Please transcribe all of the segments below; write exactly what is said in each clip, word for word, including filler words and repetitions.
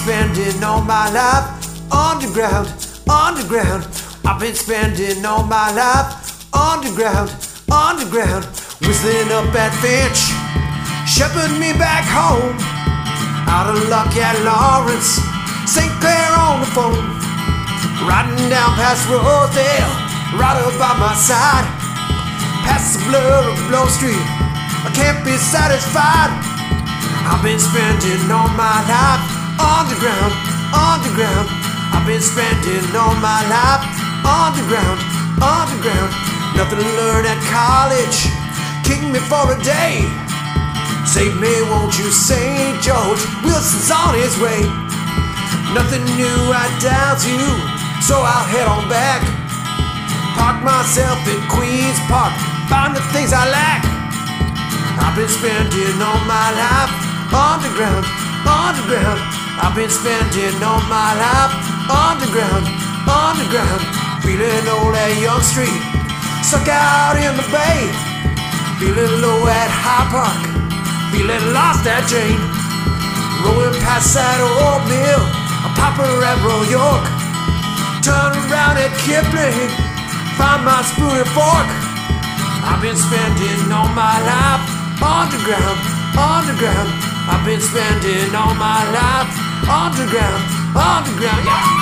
spending all my life underground, underground. I've been spending all my life underground, underground. Whistling up at Finch, shepherd me back home. Out of luck at Lawrence, Saint Clair on the phone. Riding down past Rosedale, right up by my side. Past the blur of Blow Street, I can't be satisfied. I've been spending all my life underground, underground. I've been spending all my life underground, underground. Nothing to learn at college, kick me for a day. Save me, won't you, Saint George, Wilson's on his way. Nothing new, I doubt you, so I'll head on back. Park myself in Queen's Park, find the things I lack. I've been spending all my life underground, underground. I've been spending all my life underground, underground. Feeling old at Young Street, stuck out in the bay. Feeling low at High Park, feeling lost at Jane. Rolling past that old mill, a popper at Royal York. Turn around at Kipling, find my spoon and fork. I've been spending all my life underground, underground. I've been spending all my life underground, underground, yeah.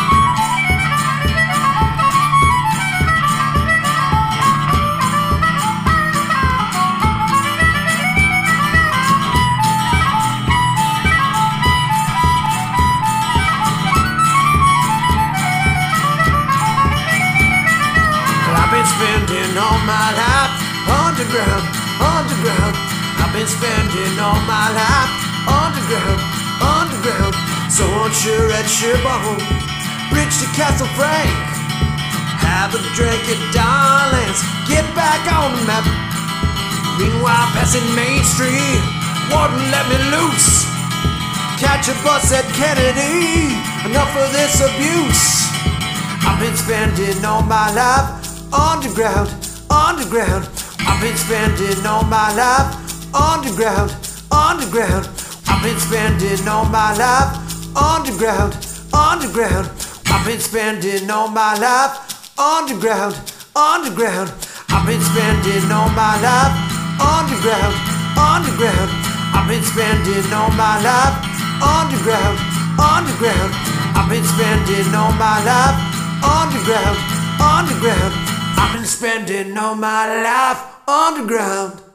I've been spending all my life underground, underground. I've been spending all my life underground, underground. So unsure at Sherborne, bridge to Castle Frank. Have a drink at Darlings, get back on the map. Meanwhile, passing Main Street, Warden let me loose. Catch a bus at Kennedy, enough of this abuse. I've been spending all my life underground, underground. I've been spending all my life underground, underground. I've been spending all my life underground, underground. I've been spending all my life underground, underground. I've been spending all my life underground, underground. I've been spending all my life underground, underground. I've been spending all my life underground, underground. I've been spending all my life underground.